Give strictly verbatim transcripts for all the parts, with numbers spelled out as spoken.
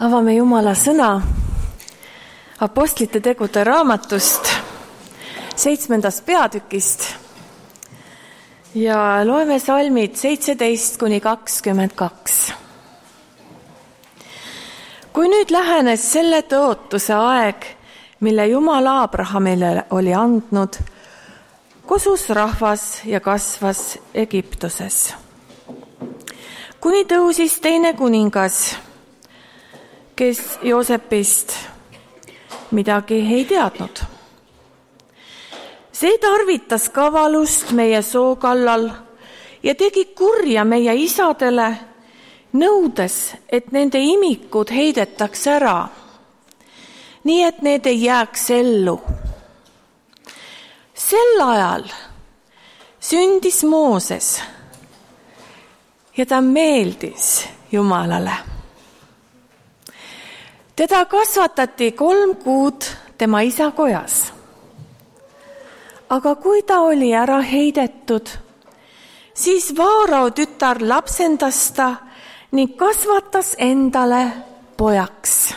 Avame Jumala sõna Apostlite tegude raamatust, seitsmendast peatükist ja loeme salmid seitseteist kuni kakskümmend kaks. Kui nüüd lähenes selle tõotuse aeg, mille Jumal Abrahamile oli andnud, kosus rahvas ja kasvas Egiptuses. Kuni tõusis teine kuningas, kes Joosepist midagi ei teadnud. See tarvitas kavalust meie soo kallal ja tegi kurja meie isadele, nõudes, et nende imikud heidetaks ära, nii et need ei jääks ellu. Sel ajal sündis Mooses ja ta meeldis Jumalale. Teda kasvatati kolm kuud tema isa kojas. Aga kui ta oli ära heidetud, siis Vaarao tütar lapsendas ta ning kasvatas endale pojaks.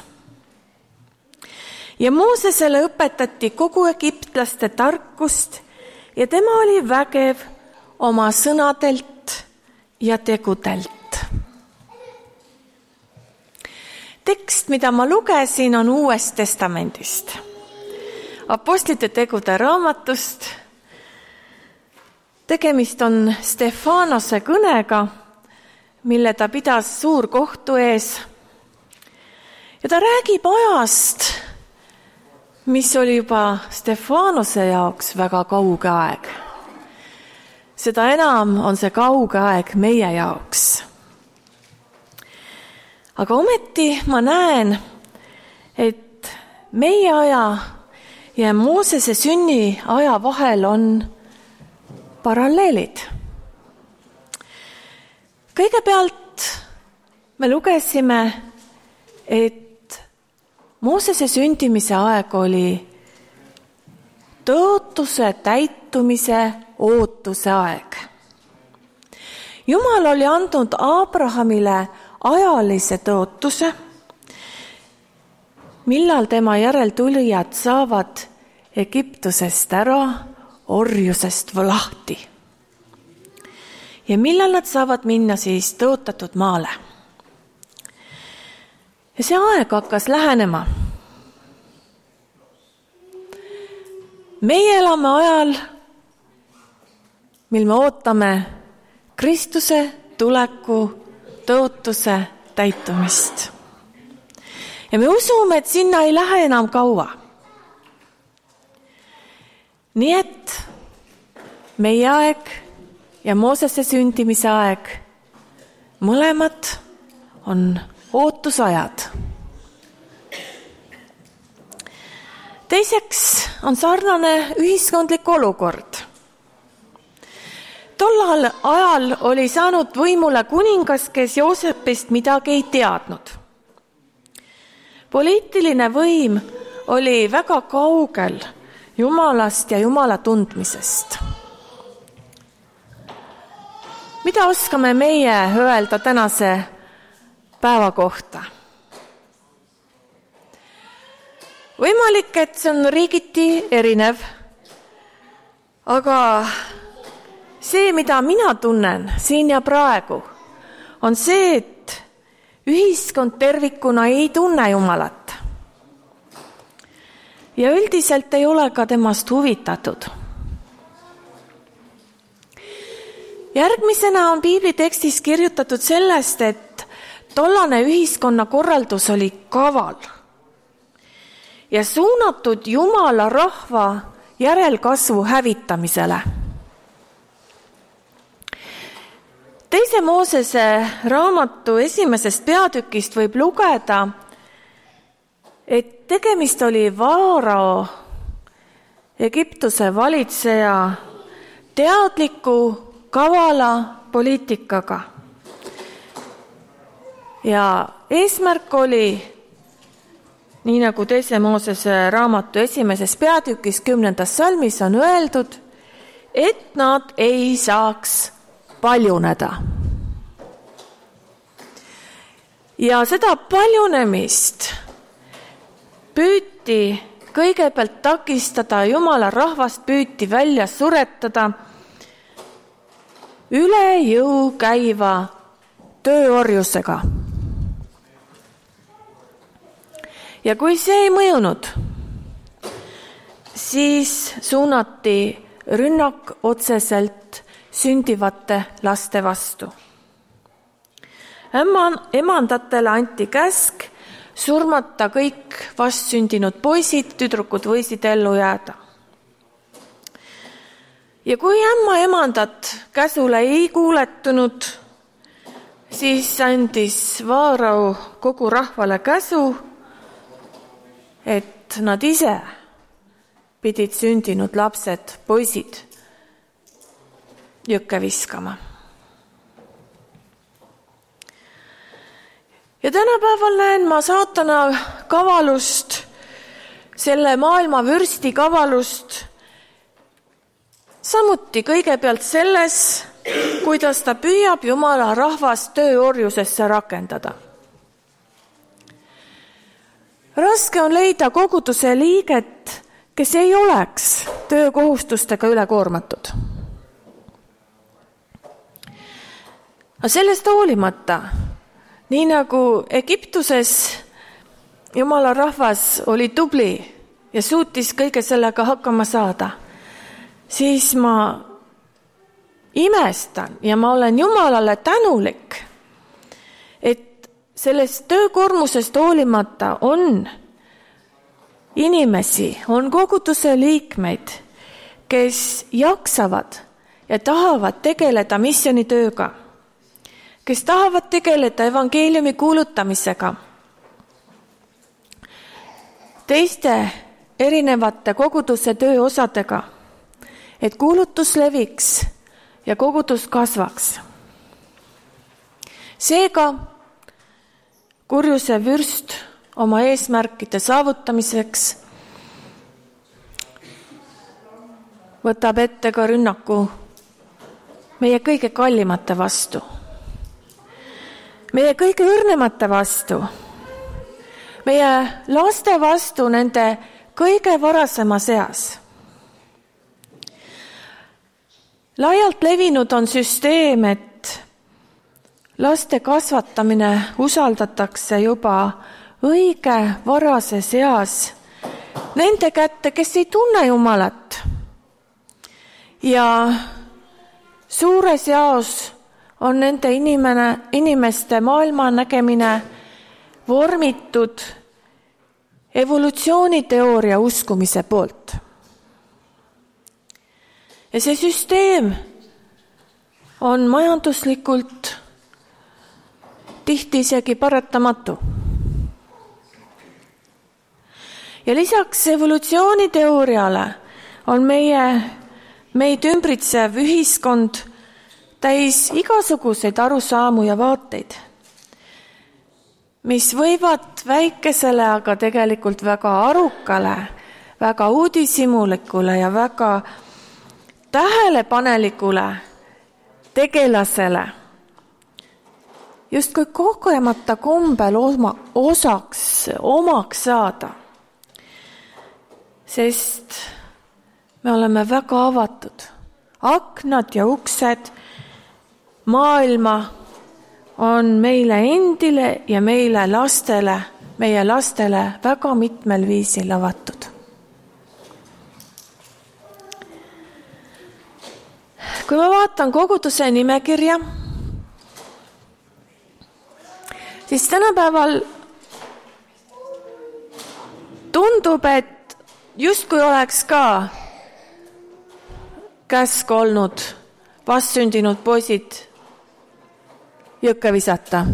Ja Moosesele õpetati kogu egiptlaste tarkust ja tema oli vägev oma sõnadelt ja tegudelt. Tekst, mida ma lugesin, on Uuest testamendist. Apostlite tegude raamatust. Tegemist on Stefanose kõnega, mille ta pidas suurkohtu ees. Ja ta räägib ajast, mis oli juba Stefanose jaoks väga kauge aeg. Seda enam on see kauge aeg meie jaoks. Aga ometi ma näen, et meie aja ja Moosese sünni aja vahel on paralleelid. Kõigepealt me lugesime, et Moosese sündimise aeg oli tõotuse täitumise ootuse aeg. Jumal oli andnud Abrahamile ajalise tõotuse, millal tema järeltulijad saavad Egiptusest ära, orjusest lahti. Ja millal nad saavad minna siis tõotatud maale. Ja see aeg hakkas lähenema. Meie elame ajal, mil me ootame Kristuse tuleku tõotuse täitumist. Ja me usume, et sinna ei lähe enam kaua. Nii et meie aeg ja Moosese sündimise aeg, mõlemad on ootusajad. Teiseks on sarnane ühiskondlik olukord. Tollal ajal oli saanud võimule kuningas, kes Joosepist midagi ei teadnud. Poliitiline võim oli väga kaugel Jumalast ja Jumala tundmisest. Mida oskame meie öelda tänase päeva kohta? Võimalik, et see on riigiti erinev, aga see, mida mina tunnen siin ja praegu, on see, et ühiskond tervikuna ei tunne Jumalat. Ja üldiselt ei ole ka temast huvitatud. Järgmisena on piiblitekstis kirjutatud sellest, et tollane ühiskonna korraldus oli kaval ja suunatud Jumala rahva järelkasvu hävitamisele. Teise Moosese raamatu esimesest peatükist võib lugeda, et tegemist oli Vaarao, Egiptuse valitseja, teadliku kavala poliitikaga. Ja eesmärk oli, nii nagu teise Moosese raamatu esimeses peatükis kümnendas salmis on öeldud, et nad ei saaks paljuneda. Ja seda paljunemist püüti kõigepealt takistada, Jumala rahvast püüti välja suretada üle jõu käiva tööorjusega. Ja kui see ei mõjunud, siis suunati rünnak otseselt sündivate laste vastu. Emandatele anti käsk surmata kõik vastsündinud poisid, tüdrukud võisid ellu jääda. Ja kui ämma emandat käsule ei kuuletunud, siis andis Vaarau kogu rahvale käsu, et nad ise pidid sündinud lapsed, poisid, jõkke viskama. Ja tänapäeval näen ma saatana kavalust, selle maailma vürsti kavalust, samuti kõigepealt selles, kuidas ta püüab Jumala rahvast tööorjusesse rakendada. Raske on leida koguduse liiget, kes ei oleks töökohustustega üle koormatud. Aga sellest hoolimata, nii nagu Egiptuses Jumala rahvas oli tubli ja suutis kõige sellega hakkama saada, siis ma imestan ja ma olen Jumalale tänulik, et sellest töökoormusest hoolimata on inimesi, on koguduse liikmeid, kes jaksavad ja tahavad tegeleda missioonitööga, kes tahavad tegeleda evangeeliumi kuulutamisega, teiste erinevate koguduse tööosadega, et kuulutus leviks ja kogudus kasvaks. Seega kurjuse vürst oma eesmärkide saavutamiseks võtab ette ka rünnaku meie kõige kallimate vastu, meie kõige õrnemate vastu, meie laste vastu nende kõige varasema seas. Laialt levinud on süsteem, et laste kasvatamine usaldatakse juba õige varases eas nende kätte, kes ei tunne Jumalat. Ja suures jaos on nende inimene, inimeste maailma nägemine vormitud evolutsiooniteooria uskumise poolt. Ja see süsteem on majanduslikult tihti isegi paratamatu. Ja lisaks evolutsiooniteooriale on meie, meid ümbritsev ühiskond täis igasuguseid arusaamu ja vaateid, mis võivad väikesele, aga tegelikult väga arukale, väga uudishimulikule ja väga tähelepanelikule tegelasele justkui kogemata kombel oma, osaks, omaks saada. Sest me oleme väga avatud. Aknad ja uksed maailma on meile endile ja meile lastele, meie lastele väga mitmel viisil avatud. Kui ma vaatan koguduse nimekirja, siis tänapäeval tundub, et justkui oleks ka käsk olnud vastsündinud poisid jõkke visata.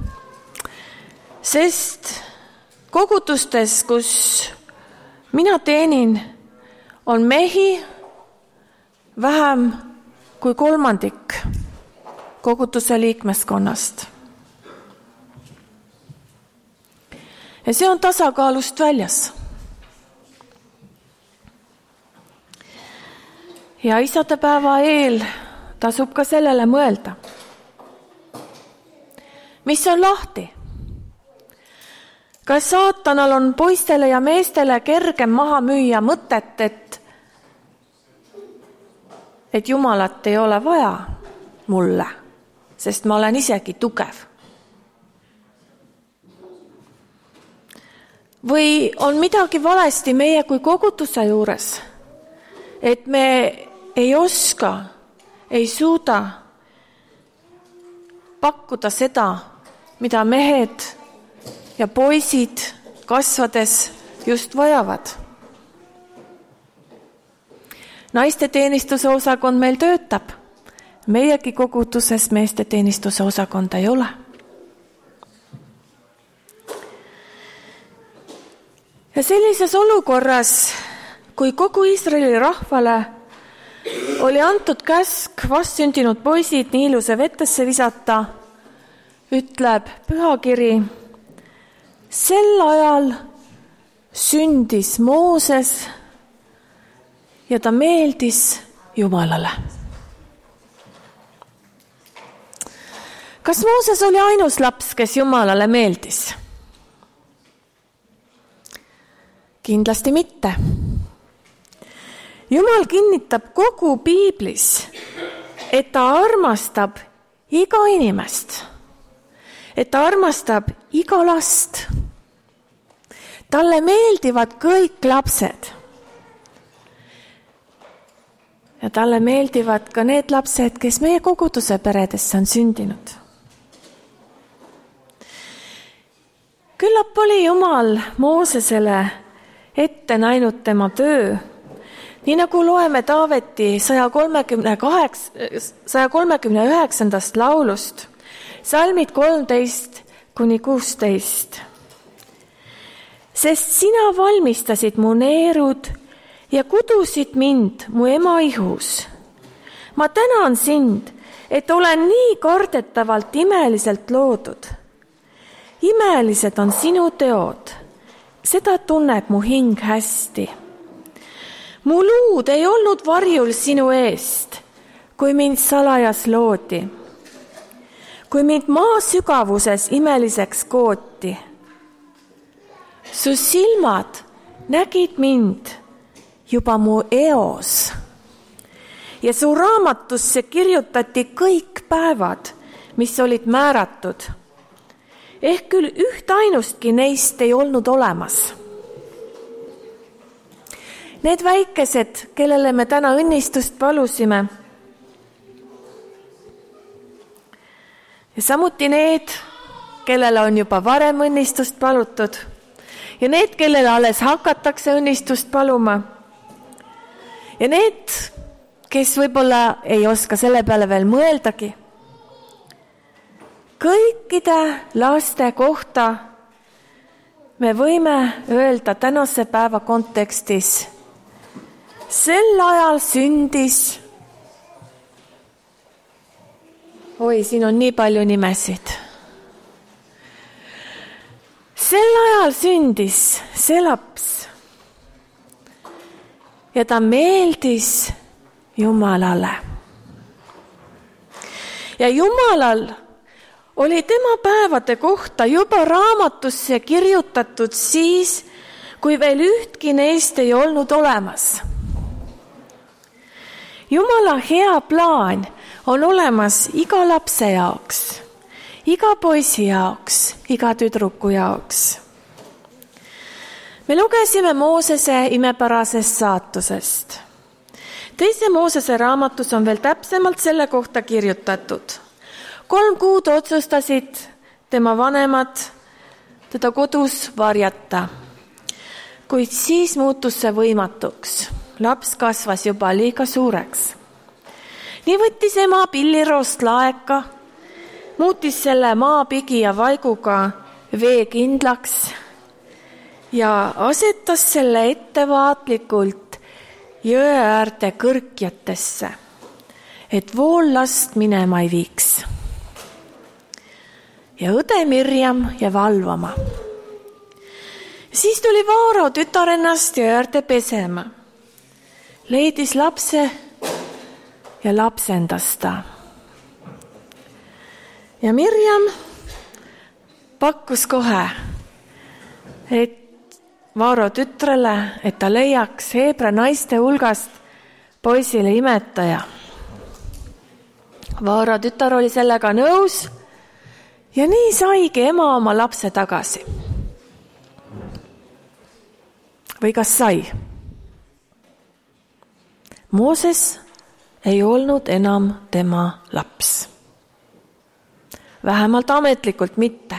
Sest kogudustes, kus mina teenin, on mehi vähem kui kolmandik koguduse liikmeskonnast. Ja see on tasakaalust väljas. Ja isadepäeva eel tasub ka sellele mõelda. Mis on lahti? Kas saatanal on poistele ja meestele kergem maha müüa mõtet, et, et Jumalat ei ole vaja mulle, sest ma olen isegi tugev? Või on midagi valesti meie kui koguduse juures, et me ei oska, ei suuda pakkuda seda, mida mehed ja poisid kasvades just vajavad. Naiste teenistuse osakond meil töötab. Meiegi koguduses meeste teenistuse osakonda ei ole. Ja sellises olukorras, kui kogu Iisraeli rahvale oli antud käsk vastsündinud poisid Niiluse vetesse visata, ütleb pühakiri, sel ajal sündis Mooses ja ta meeldis Jumalale. Kas Mooses oli ainus laps, kes Jumalale meeldis? Kindlasti mitte. Jumal kinnitab kogu Piiblis, et ta armastab iga inimest, et ta armastab iga last. Talle meeldivad kõik lapsed. Ja talle meeldivad ka need lapsed, kes meie koguduse peredesse on sündinud. Küllap oli Jumal Moosesele ette näinud tema töö, nii nagu loeme Taaveti saja kolmekümne üheksandast laulust, salmid kolmteist kuni kuusteist. Sest sina valmistasid mu neerud ja kudusid mind mu ema ihus. Ma tänan sind, et olen nii kardetavalt imeliselt loodud. Imelised on sinu teod. Seda tunneb mu hing hästi. Mu luud ei olnud varjul sinu eest, kui mind salajas loodi. Kui mind maa sügavuses imeliseks kooti. Su silmad nägid mind juba mu eos. Ja su raamatusse kirjutati kõik päevad, mis olid määratud. Ehk küll üht ainustki neist ei olnud olemas. Need väikesed, kellele me täna õnnistust palusime, ja samuti need, kellele on juba varem õnnistust palutud, ja need, kellele alles hakatakse õnnistust paluma, ja need, kes võib-olla ei oska selle peale veel mõeldagi, kõikide laste kohta me võime öelda tänase päeva kontekstis, sel ajal sündis, oi, siin on nii palju nimesid, sel ajal sündis see laps ja ta meeldis Jumalale. Ja Jumalal oli tema päevade kohta juba raamatusse kirjutatud siis, kui veel ühtki neist ei olnud olemas. Jumala hea plaan on olemas iga lapse jaoks, iga poisi jaoks, iga tüdruku jaoks. Me lugesime Moosese imepärasest saatusest. Teise Moosese raamatus on veel täpsemalt selle kohta kirjutatud. Kolm kuud otsustasid tema vanemad teda kodus varjata, kuid siis muutus see võimatuks. Laps kasvas juba liiga suureks. Nii võttis ema pilliroost laeka, muutis selle maapigi ja vaiguga vee kindlaks ja asetas selle ettevaatlikult jõe äärde kõrkjatesse, et vool last minema ei viiks. Ja õde Mirjam ja valvama. Siis tuli Vaaro tütarennast jõe äärde pesema. Leidis lapse ja lapsendas ta. Ja Mirjam pakkus kohe, et Vaaro tütrele, et ta leiaks Heebra naiste hulgast poisile imetaja. Vaaro tütar oli sellega nõus ja nii saigi ema oma lapse tagasi. Või kas sai? Mooses ei olnud enam tema laps. Vähemalt ametlikult mitte.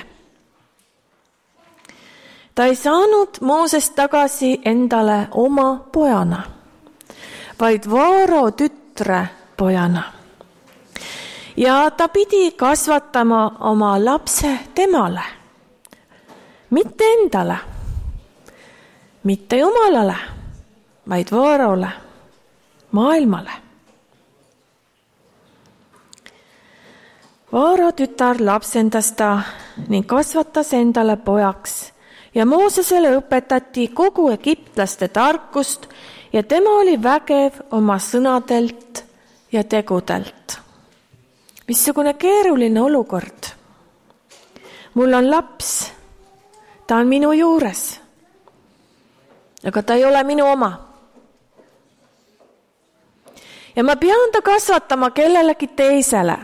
Ta ei saanud Moosest tagasi endale oma pojana, vaid Vaaro tütre pojana. Ja ta pidi kasvatama oma lapse temale, mitte endale, mitte Jumalale, vaid Vaarole, maailmale. Vaaro tütar lapsendas ta ning kasvatas endale pojaks ja Moosesele õpetati kogu egiptlaste tarkust ja tema oli vägev oma sõnadelt ja tegudelt. Missugune keeruline olukord. Mul on laps, ta on minu juures, aga ta ei ole minu oma. Ja ma pean ta kasvatama kellelegi teisele.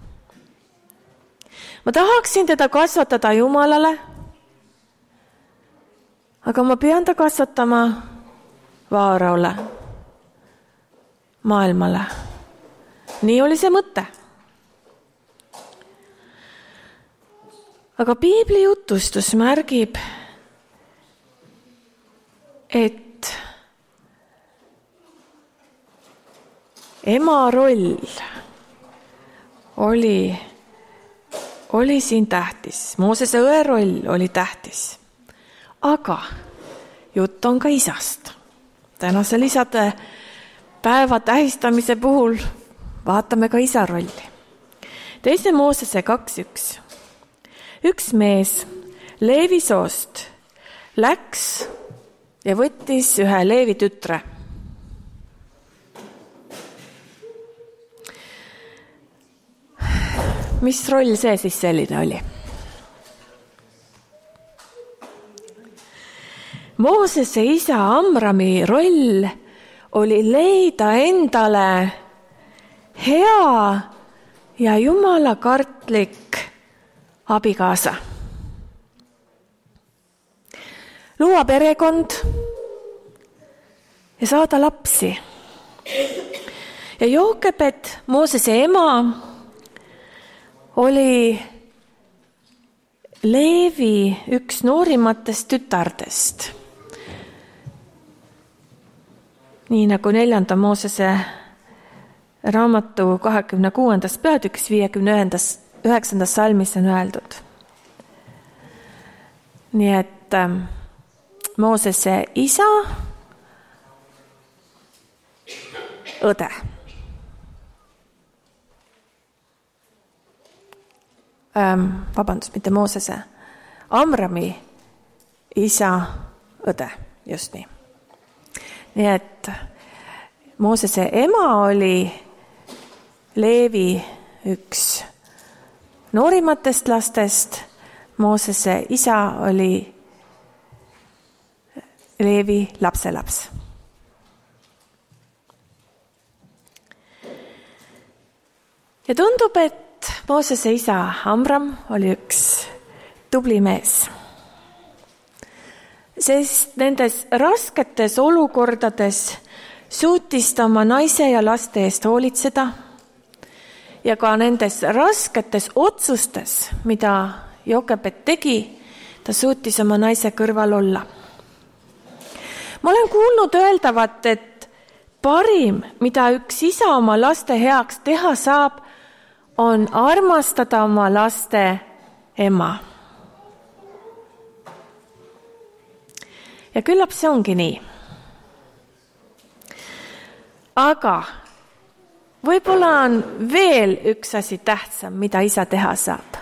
Ma tahaksin teda kasvatada Jumalale, aga ma pean ta kasvatama Vaarole, maailmale. Nii oli see mõte. Aga piibli jutustus märgib, et ema roll oli oli siin tähtis. Moosese õe roll oli tähtis. Aga jutt on ka isast. Tänasel isade päeva tähistamise puhul vaatame ka isa rolli. Teise Moosese kaks üks. Üks mees Leevi soost läks ja võttis ühe Leevi tütre. Mis roll see siis selline oli? Moosese isa Amrami roll oli leida endale hea ja jumalakartlik abikaasa. Luua perekond ja saada lapsi. Ja Jookebed, Moosese ema, oli Leevi üks noorimatest tütardest. Nii nagu neljanda Moosese raamatu kahekümne kuuendas peatükis viiekümne üheksandas salmis on öeldud. Nii et ähm, Moosese isa, õde. Ähm, vabandust, mitte Moosese, Amrami isa õde, just nii. Nii et Moosese ema oli Leevi üks noorimatest lastest, Moosese isa oli Leevi lapselaps. Ja tundub, et Moosese isa Amram oli üks tubli mees, sest nendes rasketes olukordades suutis ta oma naise ja laste eest hoolitseda ja ka nendes rasketes otsustes, mida Jookebed tegi, ta suutis oma naise kõrval olla. Ma olen kuulnud öeldavat, et parim, mida üks isa oma laste heaks teha saab, on armastada oma laste ema. Ja küllap see ongi nii. Aga võib-olla on veel üks asi tähtsam, mida isa teha saab.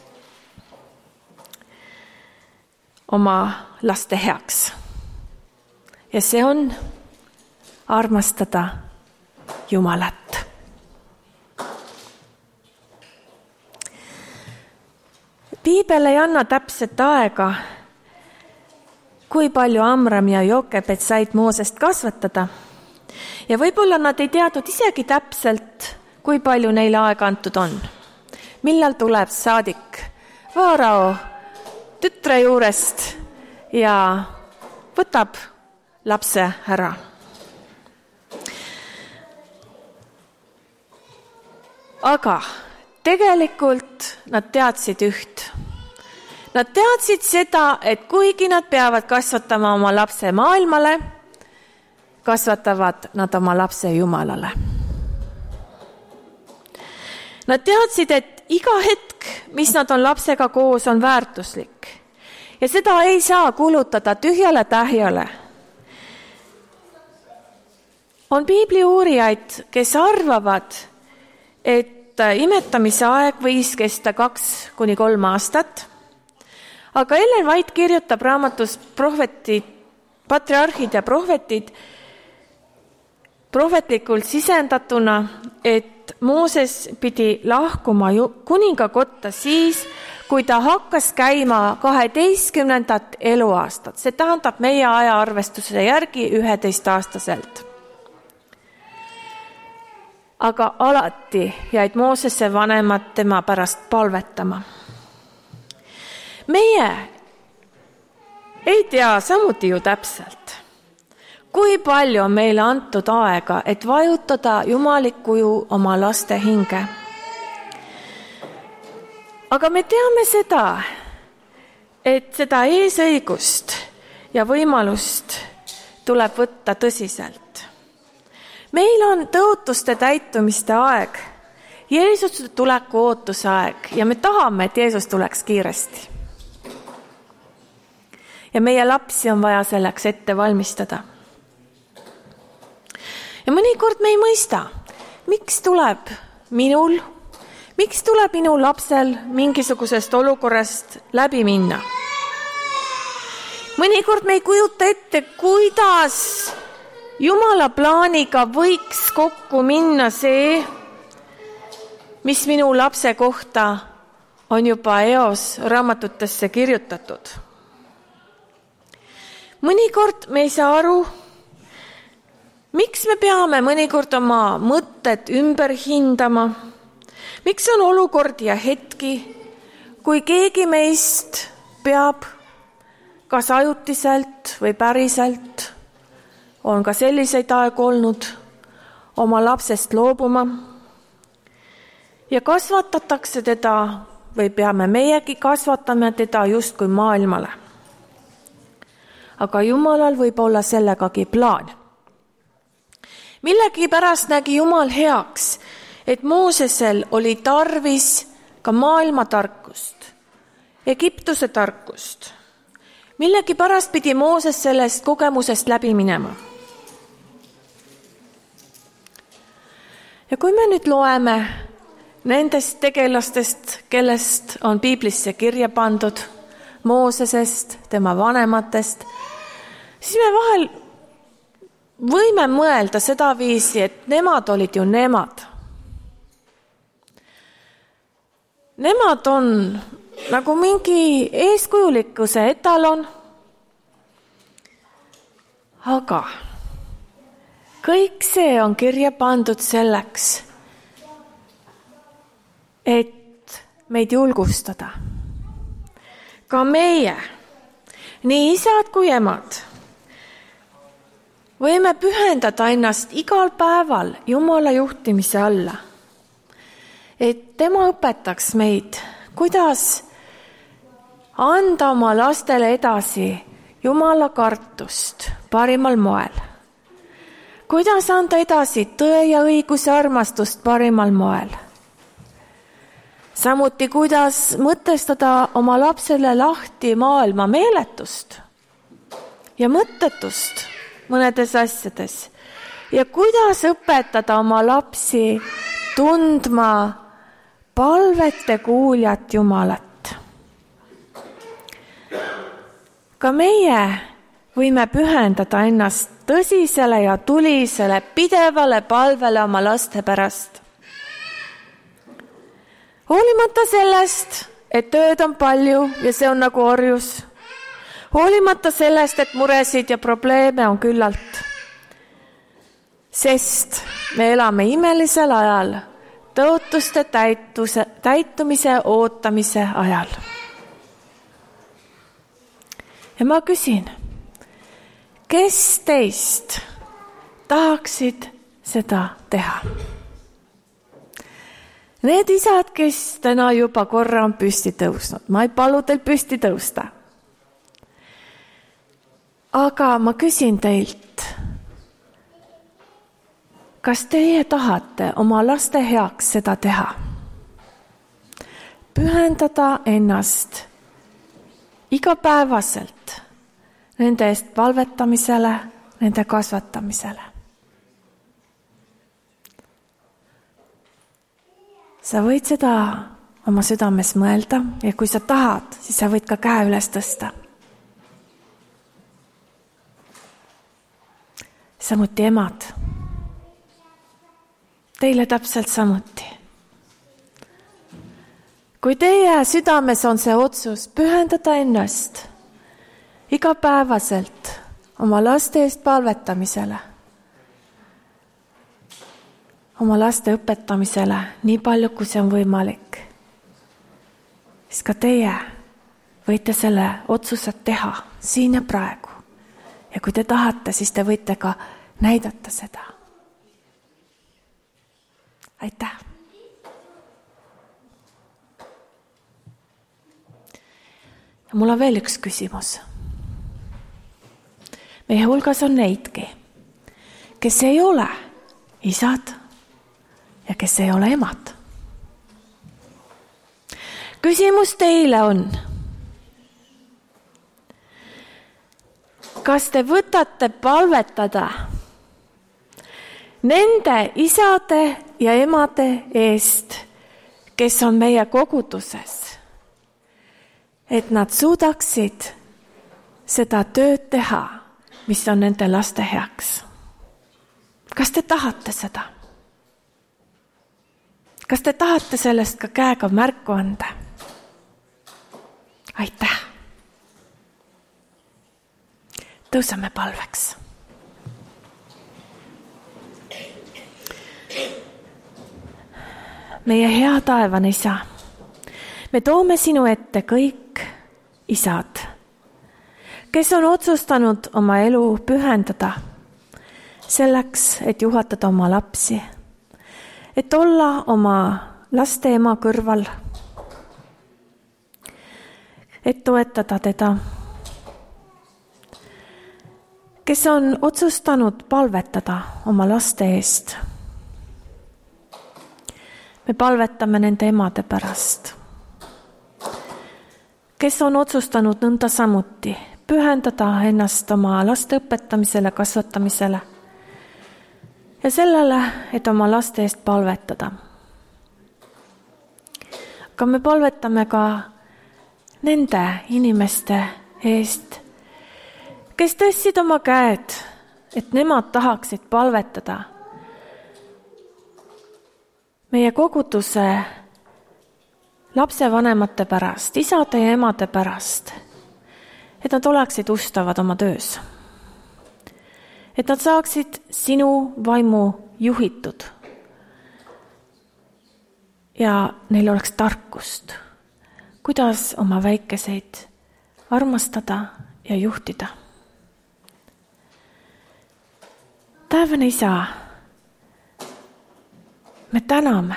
Oma laste heaks. Ja see on armastada Jumalat. Piibel ei anna täpset aega, kui palju Amram ja Jokebed said Moosest kasvatada. Ja võib-olla nad ei teadnud isegi täpselt, kui palju neile aega antud on. Millal tuleb saadik Vaarao tütre juurest ja võtab lapse ära. Aga tegelikult nad teadsid üht. Nad teadsid seda, et kuigi nad peavad kasvatama oma lapse maailmale, kasvatavad nad oma lapse Jumalale. Nad teadsid, et iga hetk, mis nad on lapsega koos, on väärtuslik. Ja seda ei saa kulutada tühjale tähjale. On piibli uurijaid, kes arvavad, et imetamise aeg võis kesta kaks kuni kolm aastat. Aga Ellen White kirjutab raamatus prohvetid, patriarhid ja prohvetid prohvetlikult sisendatuna, et Mooses pidi lahkuma kuninga kotta siis, kui ta hakkas käima kaheteistkümnendat eluaastat. See tähendab meie ajaarvestuse järgi üheteistaastaselt. Aga alati jäid Moosese vanemad tema pärast palvetama. Meie ei tea samuti ju täpselt, kui palju on meile antud aega, et vajutada jumalikuju oma laste hinge. Aga me teame seda, et seda eesõigust ja võimalust tuleb võtta tõsiselt. Meil on tõotuste täitumiste aeg, Jeesuse tuleku ootuse aeg ja me tahame, et Jeesus tuleks kiiresti. Ja meie lapsi on vaja selleks ette valmistada. Ja mõnikord me ei mõista, miks tuleb minul, miks tuleb minu lapsel mingisugusest olukorrast läbi minna. Mõnikord me ei kujuta ette, kuidas Jumala plaaniga võiks kokku minna see, mis minu lapse kohta on juba eos raamatutesse kirjutatud. Mõnikord me ei saa aru, miks me peame mõnikord oma mõtted ümber hindama, miks on olukordi ja hetki, kui keegi meist peab kas ajutiselt või päriselt, on ka selliseid aegu olnud, oma lapsest loobuma ja kasvatatakse teda või peame meiegi kasvatama teda justkui maailmale. Aga Jumalal võib olla sellegagi plaan. Millegi pärast nägi Jumal heaks, et Moosesel oli tarvis ka maailma tarkust, Egiptuse tarkust. Millegi pärast pidi Mooses sellest kogemusest läbi minema. Ja kui me nüüd loeme nendest tegelastest, kellest on piiblisse kirja pandud, Moosesest, tema vanematest, siis me vahel võime mõelda seda viisi, et nemad olid ju nemad. Nemad on nagu mingi eeskujulikkuse etalon, aga kõik see on kirja pandud selleks, et meid julgustada. Ka meie, nii isad kui emad, võime pühendada ennast igal päeval Jumala juhtimise alla, et tema õpetaks meid, kuidas anda oma lastele edasi Jumala kartust parimal moel, kuidas anda edasi tõe ja õiguse armastust parimal moel. Samuti, kuidas mõtestada oma lapsele lahti maailma meeletust ja mõttetust mõnedes asjades ja kuidas õpetada oma lapsi tundma palvete kuuljat Jumalat. Ka meie võime pühendada ennast tõsisele ja tulisele pidevale palvele oma laste pärast. Hoolimata sellest, et tööd on palju ja see on nagu orjus. hoolimata sellest, et muresid ja probleeme on küllalt. Sest me elame imelisel ajal, tõotuste täituse, täitumise ootamise ajal. Ja ma küsin, kes teist tahaksid seda teha? Need isad, kes täna juba korra on püsti tõusnud, ma ei palu teil püsti tõusta. Aga ma küsin teilt, kas teie tahate oma laste heaks seda teha? Pühendada ennast igapäevaselt nende eest palvetamisele, nende kasvatamisele. Sa võid seda oma südames mõelda ja kui sa tahad, siis sa võid ka käe üles tõsta. Samuti emad. Teile täpselt samuti. Kui teie südames on see otsus pühendada ennast igapäevaselt oma laste eest palvetamisele, oma laste õpetamisele, nii palju, kui see on võimalik, siis ka teie võite selle otsuse teha siin ja praegu. Ja kui te tahate, siis te võite ka näidata seda. Aitäh! Ja mul on veel üks küsimus. Meie hulgas on neidki, kes ei ole isad ja kes ei ole emad. Küsimus teile on, kas te võtate palvetada nende isade ja emade eest, kes on meie koguduses, et nad suudaksid seda tööd teha, mis on nende laste heaks? Kas te tahate seda? Kas te tahate sellest ka käega märku anda? Aitäh! Tõusame palveks. Meie hea taevane isa, me toome sinu ette kõik isad, kes on otsustanud oma elu pühendada selleks, et juhatada oma lapsi, et olla oma laste ema kõrval, et toetada teda, kes on otsustanud palvetada oma laste eest. Me palvetame nende emade pärast, kes on otsustanud nõnda samuti pühendada ennast oma laste õpetamisele, kasvatamisele ja sellele, et oma laste eest palvetada. Aga me palvetame ka nende inimeste eest, kes tõstsid oma käed, et nemad tahaksid palvetada meie koguduse lapsevanemate pärast, isade ja emade pärast, et nad oleksid ustavad oma töös. Et nad saaksid sinu vaimu juhitud ja neil oleks tarkust, kuidas oma väikeseid armastada ja juhtida. Taevane isa, me täname,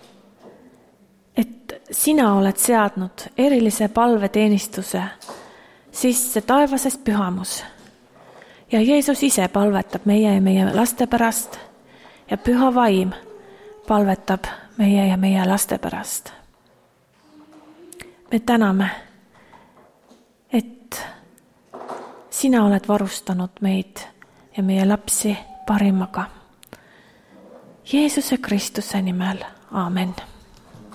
et sina oled seadnud erilise palveteenistuse sisse taevases pühamus. Ja Jeesus ise palvetab meie ja meie laste pärast ja püha vaim palvetab meie ja meie laste pärast. Me täname, et sina oled varustanud meid ja meie lapsi parimaga. Jeesuse Kristuse nimel, aamen.